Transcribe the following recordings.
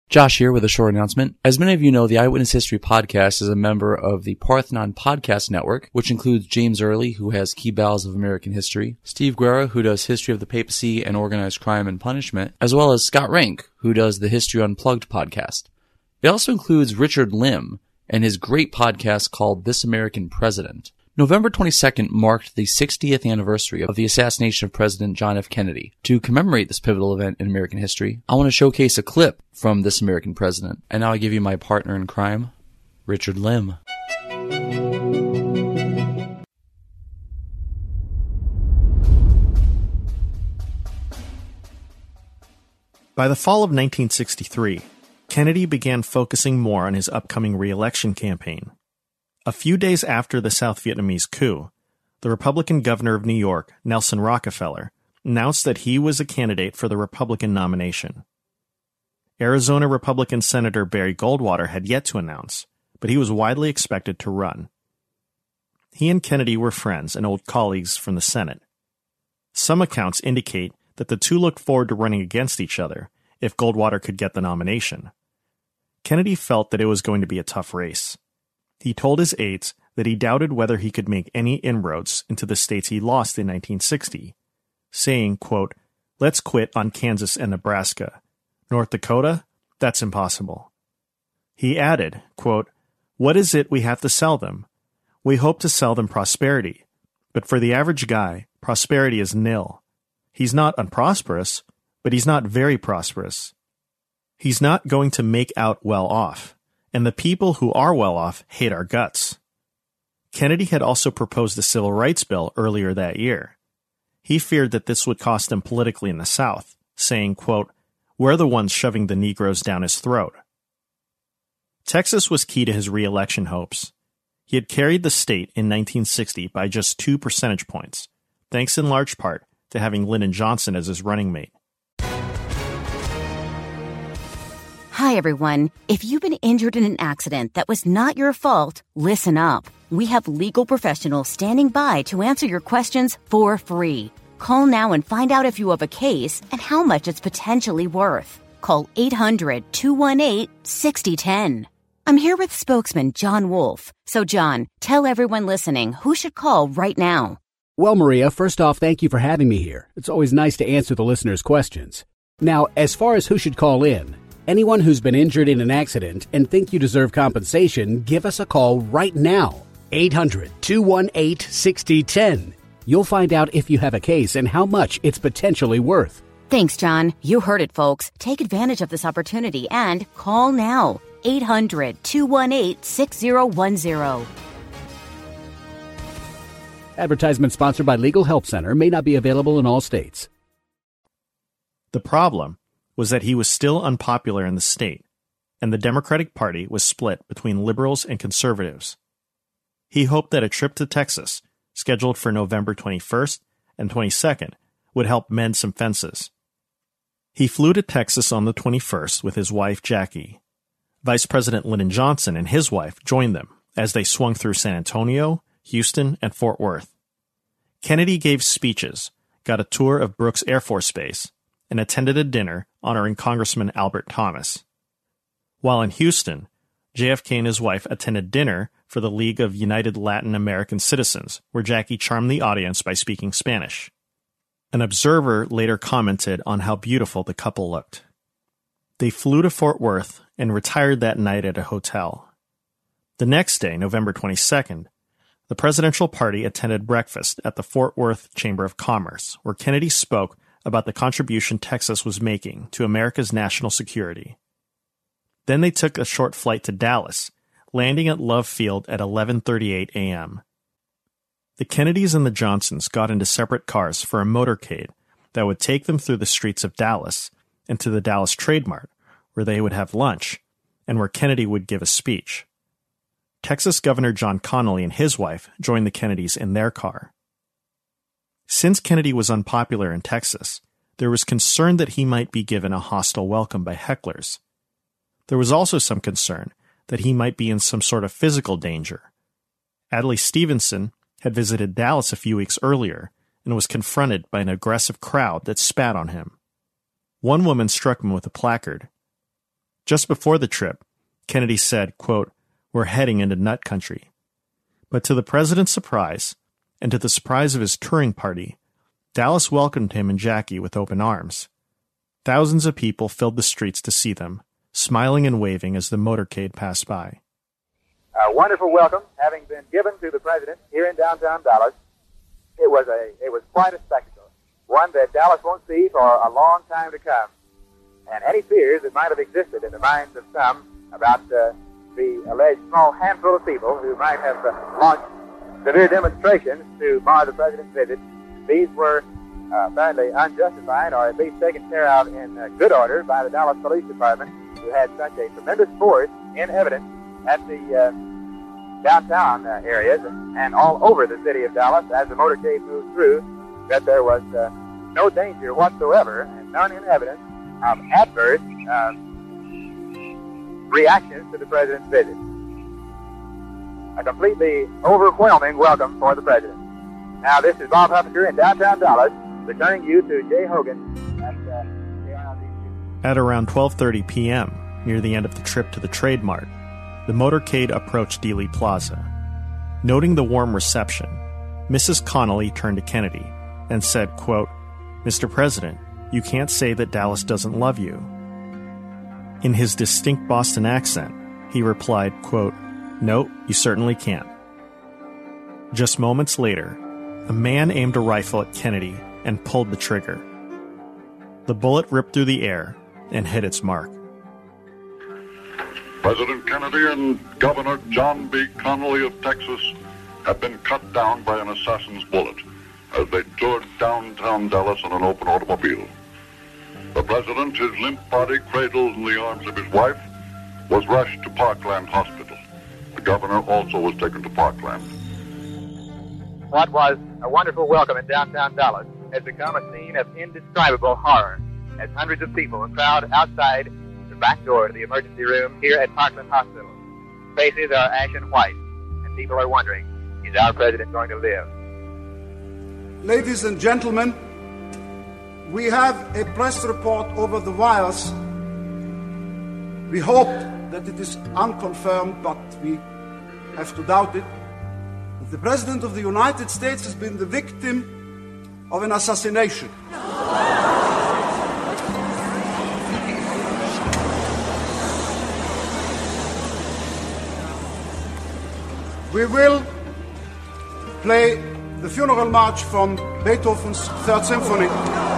Josh here with a short announcement. As many of you know, the Eyewitness History Podcast is a member of the Parthenon Podcast Network, which includes James Early, who has Key Battles of American History, Steve Guerra, who does History of the Papacy and Organized Crime and Punishment, as well as Scott Rank, who does the History Unplugged podcast. It also includes Richard Lim and his great podcast called This American President. November 22nd marked the 60th anniversary of the assassination of President John F. Kennedy. To commemorate this pivotal event in American history, I want to showcase a clip from This American President. And now I give you my partner in crime, Richard Lim. By the fall of 1963, Kennedy began focusing more on his upcoming re-election campaign. A few days after the South Vietnamese coup, the Republican governor of New York, Nelson Rockefeller, announced that he was a candidate for the Republican nomination. Arizona Republican Senator Barry Goldwater had yet to announce, but he was widely expected to run. He and Kennedy were friends and old colleagues from the Senate. Some accounts indicate that the two looked forward to running against each other if Goldwater could get the nomination. Kennedy felt that it was going to be a tough race. He told his aides that he doubted whether he could make any inroads into the states he lost in 1960, saying, quote, "Let's quit on Kansas and Nebraska. North Dakota? That's impossible." He added, quote, "What is it we have to sell them? We hope to sell them prosperity, but for the average guy, prosperity is nil. He's not unprosperous, but he's not very prosperous. He's not going to make out well off. And the people who are well off hate our guts." Kennedy had also proposed a civil rights bill earlier that year. He feared that this would cost him politically in the South, saying, quote, "We're the ones shoving the Negroes down his throat." Texas was key to his re-election hopes. He had carried the state in 1960 by just 2 percentage points, thanks in large part to having Lyndon Johnson as his running mate. Hi, everyone. If you've been injured in an accident that was not your fault, listen up. We have legal professionals standing by to answer your questions for free. Call now and find out if you have a case and how much it's potentially worth. Call 800-218-6010. I'm here with spokesman John Wolf. So, John, tell everyone listening who should call right now. Well, Maria, first off, thank you for having me here. It's always nice to answer the listeners' questions. Now, as far as who should call in, anyone who's been injured in an accident and think you deserve compensation, give us a call right now. 800-218-6010. You'll find out if you have a case and how much it's potentially worth. Thanks, John. You heard it, folks. Take advantage of this opportunity and call now. 800-218-6010. Advertisement sponsored by Legal Help Center, may not be available in all states. The problem was that he was still unpopular in the state, and the Democratic Party was split between liberals and conservatives. He hoped that a trip to Texas, scheduled for November 21st and 22nd, would help mend some fences. He flew to Texas on the 21st with his wife, Jackie. Vice President Lyndon Johnson and his wife joined them as they swung through San Antonio, Houston, and Fort Worth. Kennedy gave speeches, got a tour of Brooks Air Force Base, and attended a dinner honoring Congressman Albert Thomas. While in Houston, JFK and his wife attended dinner for the League of United Latin American Citizens, where Jackie charmed the audience by speaking Spanish. An observer later commented on how beautiful the couple looked. They flew to Fort Worth and retired that night at a hotel. The next day, November 22nd, the presidential party attended breakfast at the Fort Worth Chamber of Commerce, where Kennedy spoke about the contribution Texas was making to America's national security. Then they took a short flight to Dallas, landing at Love Field at 11:38 a.m. The Kennedys and the Johnsons got into separate cars for a motorcade that would take them through the streets of Dallas and to the Dallas Trade Mart, where they would have lunch, and where Kennedy would give a speech. Texas Governor John Connally and his wife joined the Kennedys in their car. Since Kennedy was unpopular in Texas, there was concern that he might be given a hostile welcome by hecklers. There was also some concern that he might be in some sort of physical danger. Adlai Stevenson had visited Dallas a few weeks earlier and was confronted by an aggressive crowd that spat on him. One woman struck him with a placard. Just before the trip, Kennedy said, quote, "We're heading into nut country." But to the president's surprise, and to the surprise of his touring party, Dallas welcomed him and Jackie with open arms. Thousands of people filled the streets to see them, smiling and waving as the motorcade passed by. A wonderful welcome having been given to the president here in downtown Dallas. It was quite a spectacle, one that Dallas won't see for a long time to come. And any fears that might have existed in the minds of some about the alleged small handful of people who might have launched severe demonstrations to mar the president's visit, these were apparently unjustified, or at least taken care of in good order by the Dallas Police Department, who had such a tremendous force in evidence at the downtown areas and all over the city of Dallas as the motorcade moved through, that there was no danger whatsoever and none in evidence of adverse reactions to the president's visit. A completely overwhelming welcome for the president. Now, this is Bob Huffaker in downtown Dallas, returning you to Jay Hogan at KRLD. At around 12:30 p.m., near the end of the trip to the Trade Mart, the motorcade approached Dealey Plaza. Noting the warm reception, Mrs. Connolly turned to Kennedy and said, quote, "Mr. President, you can't say that Dallas doesn't love you." In his distinct Boston accent, he replied, quote, "No, you certainly can't." Just moments later, a man aimed a rifle at Kennedy and pulled the trigger. The bullet ripped through the air and hit its mark. President Kennedy and Governor John B. Connolly of Texas have been cut down by an assassin's bullet as they toured downtown Dallas in an open automobile. The president, his limp body cradled in the arms of his wife, was rushed to Parkland Hospital. The governor also was taken to Parkland. What was a wonderful welcome in downtown Dallas has become a scene of indescribable horror as hundreds of people crowd outside the back door of the emergency room here at Parkland Hospital. Faces are ashen white, and people are wondering, is our president going to live? Ladies and gentlemen, we have a press report over the wires. We hope that it is unconfirmed, but we have to doubt it. The President of the United States has been the victim of an assassination. We will play the funeral march from Beethoven's Third Symphony.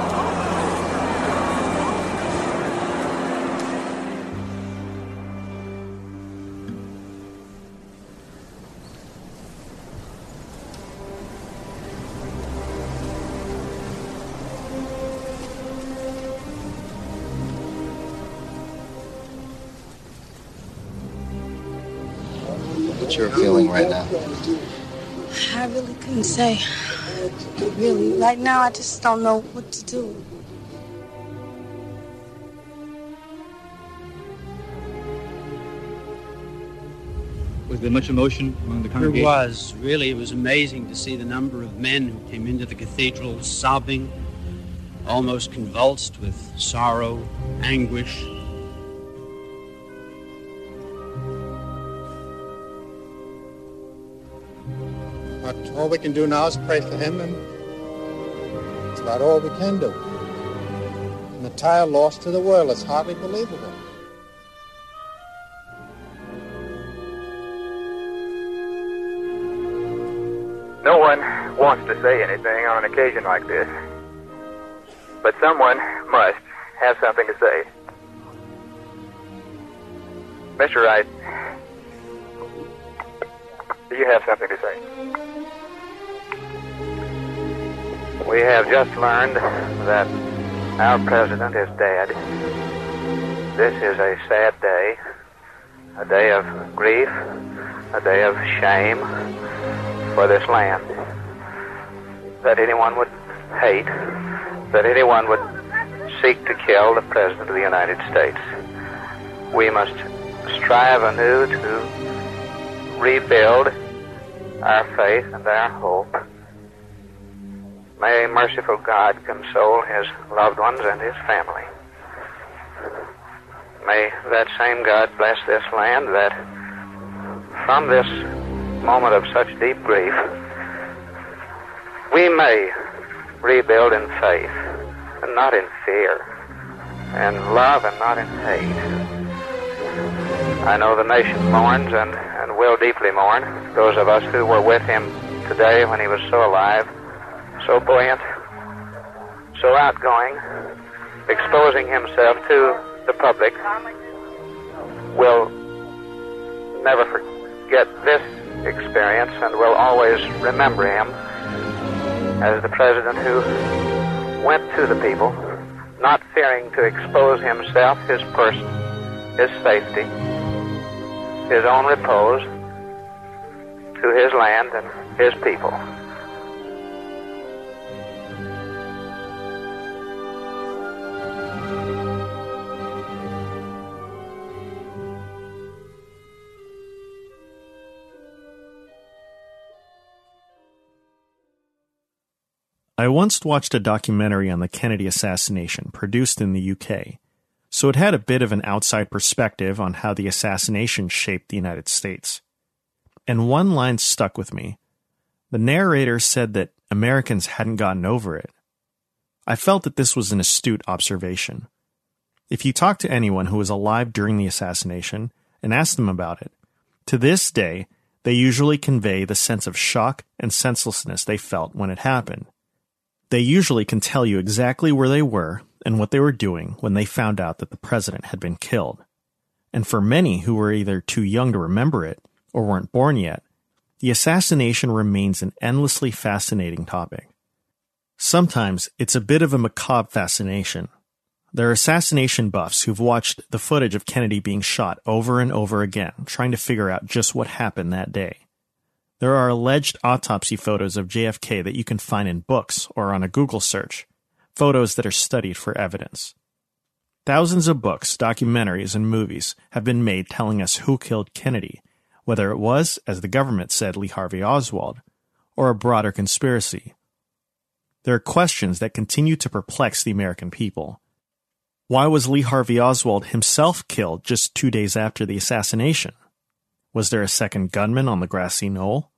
What you're feeling right now? I really couldn't say. Really, right now I just don't know what to do. Was there much emotion among the congregation? There was. Really, it was amazing to see the number of men who came into the cathedral sobbing, almost convulsed with sorrow, anguish. But all we can do now is pray for him, and it's about all we can do. An entire loss to the world. It's hardly believable. No one wants to say anything on an occasion like this, but someone must have something to say. Mr. Wright, do you have something to say? We have just learned that our president is dead. This is a sad day, a day of grief, a day of shame for this land. That anyone would hate, that anyone would seek to kill the President of the United States. We must strive anew to rebuild our faith and our hope. May merciful God console his loved ones and his family. May that same God bless this land, that from this moment of such deep grief, we may rebuild in faith and not in fear, and love and not in hate. I know the nation mourns and will deeply mourn, those of us who were with him today when he was so alive, so buoyant, so outgoing, exposing himself to the public, will never forget this experience and will always remember him as the president who went to the people, not fearing to expose himself, his person, his safety, his own repose, to his land and his people. I once watched a documentary on the Kennedy assassination produced in the UK, so it had a bit of an outside perspective on how the assassination shaped the United States. And one line stuck with me. The narrator said that Americans hadn't gotten over it. I felt that this was an astute observation. If you talk to anyone who was alive during the assassination and ask them about it, to this day, they usually convey the sense of shock and senselessness they felt when it happened. They usually can tell you exactly where they were and what they were doing when they found out that the president had been killed. And for many who were either too young to remember it or weren't born yet, the assassination remains an endlessly fascinating topic. Sometimes it's a bit of a macabre fascination. There are assassination buffs who've watched the footage of Kennedy being shot over and over again, trying to figure out just what happened that day. There are alleged autopsy photos of JFK that you can find in books or on a Google search, photos that are studied for evidence. Thousands of books, documentaries, and movies have been made telling us who killed Kennedy, whether it was, as the government said, Lee Harvey Oswald, or a broader conspiracy. There are questions that continue to perplex the American people. Why was Lee Harvey Oswald himself killed just 2 days after the assassination? Was there a second gunman on the grassy knoll?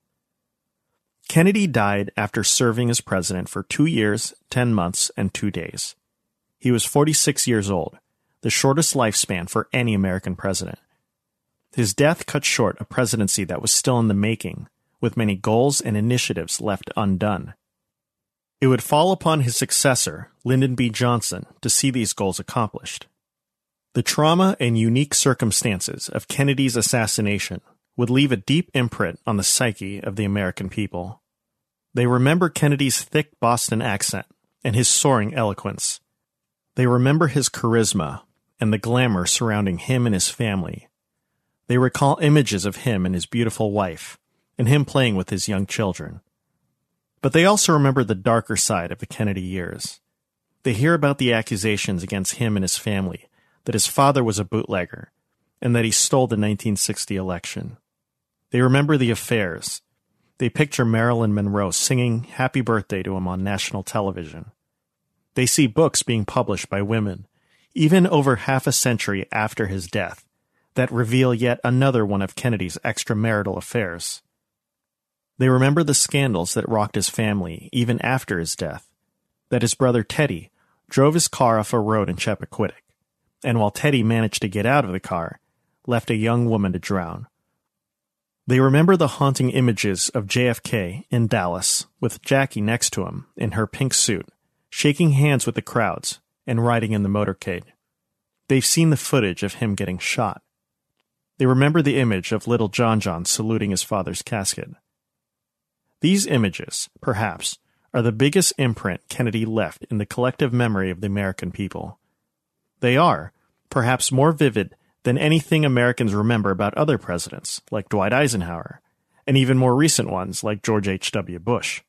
Kennedy died after serving as president for 2 years, 10 months, and 2 days. He was 46 years old, the shortest lifespan for any American president. His death cut short a presidency that was still in the making, with many goals and initiatives left undone. It would fall upon his successor, Lyndon B. Johnson, to see these goals accomplished. The trauma and unique circumstances of Kennedy's assassination would leave a deep imprint on the psyche of the American people. They remember Kennedy's thick Boston accent and his soaring eloquence. They remember his charisma and the glamour surrounding him and his family. They recall images of him and his beautiful wife, and him playing with his young children. But they also remember the darker side of the Kennedy years. They hear about the accusations against him and his family, that his father was a bootlegger, and that he stole the 1960 election. They remember the affairs. They picture Marilyn Monroe singing Happy Birthday to him on national television. They see books being published by women, even over half a century after his death, that reveal yet another one of Kennedy's extramarital affairs. They remember the scandals that rocked his family even after his death, that his brother Teddy drove his car off a road in Chappaquiddick, and while Teddy managed to get out of the car, left a young woman to drown. They remember the haunting images of JFK in Dallas, with Jackie next to him in her pink suit, shaking hands with the crowds and riding in the motorcade. They've seen the footage of him getting shot. They remember the image of little John saluting his father's casket. These images, perhaps, are the biggest imprint Kennedy left in the collective memory of the American people. They are, perhaps, more vivid than anything Americans remember about other presidents, like Dwight Eisenhower, and even more recent ones, like George H.W. Bush.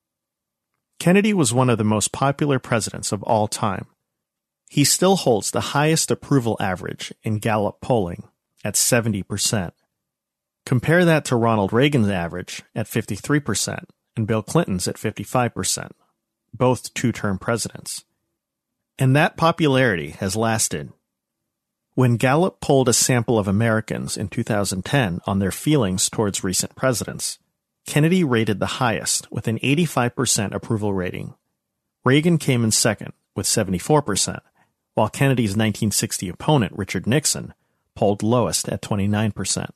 Kennedy was one of the most popular presidents of all time. He still holds the highest approval average in Gallup polling, at 70%. Compare that to Ronald Reagan's average at 53% and Bill Clinton's at 55%, both two-term presidents. And that popularity has lasted. When Gallup polled a sample of Americans in 2010 on their feelings towards recent presidents, Kennedy rated the highest with an 85% approval rating. Reagan came in second with 74%, while Kennedy's 1960 opponent, Richard Nixon, polled lowest at 29%.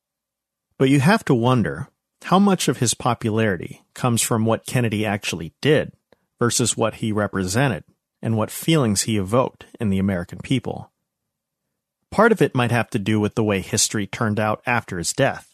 But you have to wonder how much of his popularity comes from what Kennedy actually did versus what he represented and what feelings he evoked in the American people. Part of it might have to do with the way history turned out after his death.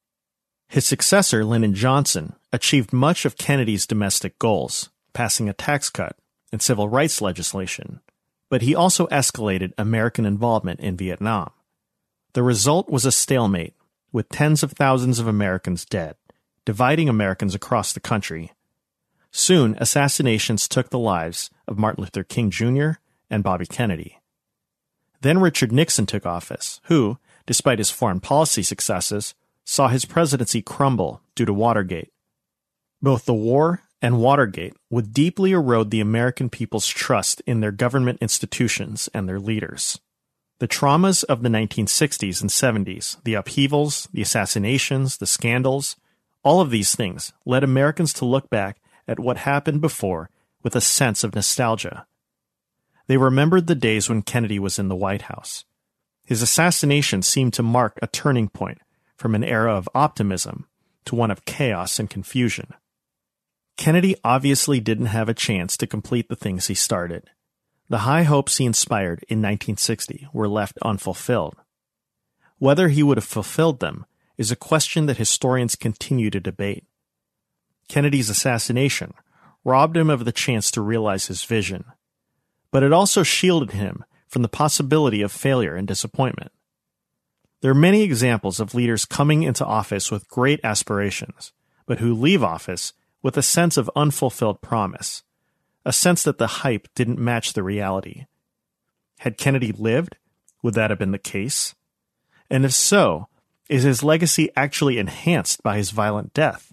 His successor, Lyndon Johnson, achieved much of Kennedy's domestic goals, passing a tax cut and civil rights legislation, but he also escalated American involvement in Vietnam. The result was a stalemate, with tens of thousands of Americans dead, dividing Americans across the country. Soon, assassinations took the lives of Martin Luther King Jr. and Bobby Kennedy. Then Richard Nixon took office, who, despite his foreign policy successes, saw his presidency crumble due to Watergate. Both the war and Watergate would deeply erode the American people's trust in their government institutions and their leaders. The traumas of the 1960s and 70s, the upheavals, the assassinations, the scandals, all of these things led Americans to look back at what happened before with a sense of nostalgia. They remembered the days when Kennedy was in the White House. His assassination seemed to mark a turning point from an era of optimism to one of chaos and confusion. Kennedy obviously didn't have a chance to complete the things he started. The high hopes he inspired in 1960 were left unfulfilled. Whether he would have fulfilled them is a question that historians continue to debate. Kennedy's assassination robbed him of the chance to realize his vision, but it also shielded him from the possibility of failure and disappointment. There are many examples of leaders coming into office with great aspirations, but who leave office with a sense of unfulfilled promise, a sense that the hype didn't match the reality. Had Kennedy lived, would that have been the case? And if so, is his legacy actually enhanced by his violent death?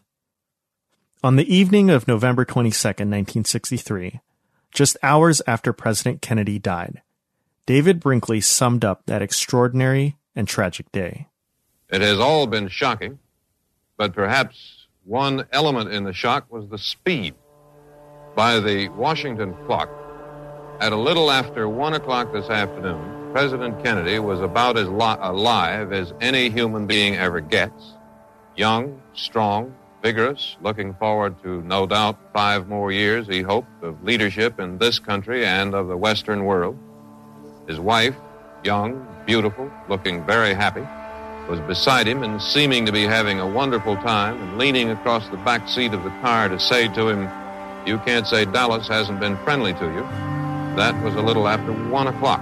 On the evening of November 22, 1963, just hours after President Kennedy died, David Brinkley summed up that extraordinary and tragic day. It has all been shocking, but perhaps one element in the shock was the speed. By the Washington clock, at a little after 1 o'clock this afternoon, President Kennedy was about as alive as any human being ever gets. Young, strong, vigorous, looking forward to, no doubt, 5 more years, he hoped, of leadership in this country and of the Western world. His wife, young, beautiful, looking very happy, was beside him and seeming to be having a wonderful time and leaning across the back seat of the car to say to him, "You can't say Dallas hasn't been friendly to you." That was a little after 1 o'clock.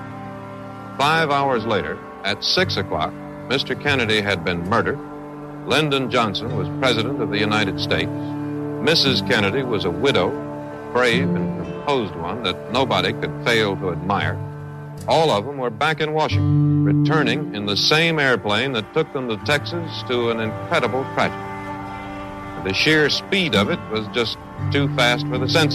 5 hours later, at 6 o'clock, Mr. Kennedy had been murdered. Lyndon Johnson was President of the United States. Mrs. Kennedy was a widow, brave and composed one that nobody could fail to admire. All of them were back in Washington, returning in the same airplane that took them to Texas to an incredible tragedy. The sheer speed of it was just too fast for the senses.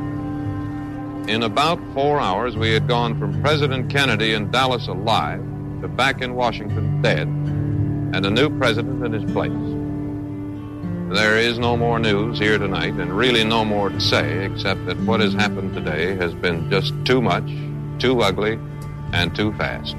In about 4 hours, we had gone from President Kennedy in Dallas alive to back in Washington dead, and a new president in his place. There is no more news here tonight, and really no more to say, except that what has happened today has been just too much, too ugly, and too fast.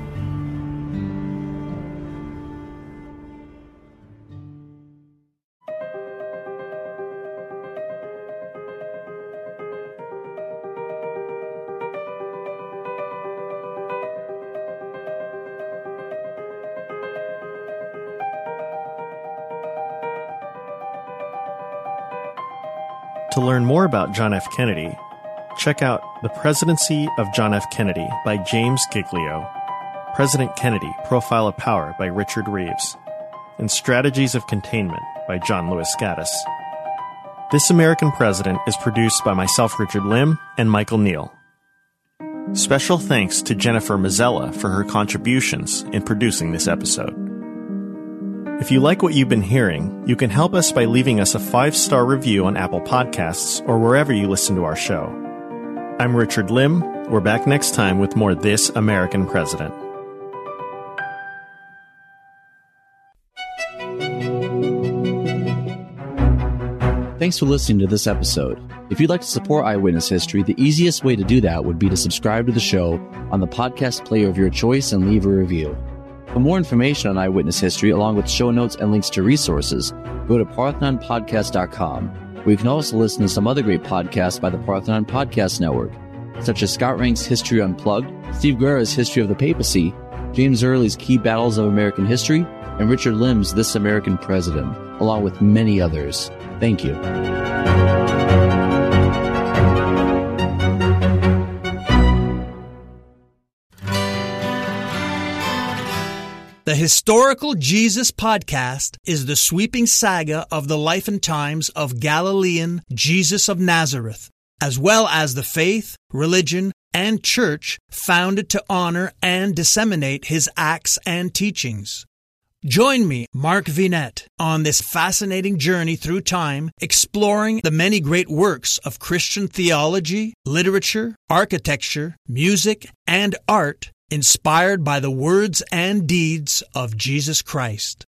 To learn more about John F. Kennedy, check out The Presidency of John F. Kennedy by James Giglio, President Kennedy, Profile of Power by Richard Reeves, and Strategies of Containment by John Lewis Gaddis. This American President is produced by myself, Richard Lim, and Michael Neal. Special thanks to Jennifer Mazzella for her contributions in producing this episode. If you like what you've been hearing, you can help us by leaving us a 5-star review on Apple Podcasts or wherever you listen to our show. I'm Richard Lim. We're back next time with more This American President. Thanks for listening to this episode. If you'd like to support Eyewitness History, the easiest way to do that would be to subscribe to the show on the podcast player of your choice and leave a review. For more information on Eyewitness History, along with show notes and links to resources, go to parthenonpodcast.com, where you can also listen to some other great podcasts by the Parthenon Podcast Network, such as Scott Rank's History Unplugged, Steve Guerra's History of the Papacy, James Early's Key Battles of American History, and Richard Lim's This American President, along with many others. Thank you. The Historical Jesus Podcast is the sweeping saga of the life and times of Galilean Jesus of Nazareth, as well as the faith, religion, and church founded to honor and disseminate his acts and teachings. Join me, Mark Vinette, on this fascinating journey through time, exploring the many great works of Christian theology, literature, architecture, music, and art inspired by the words and deeds of Jesus Christ.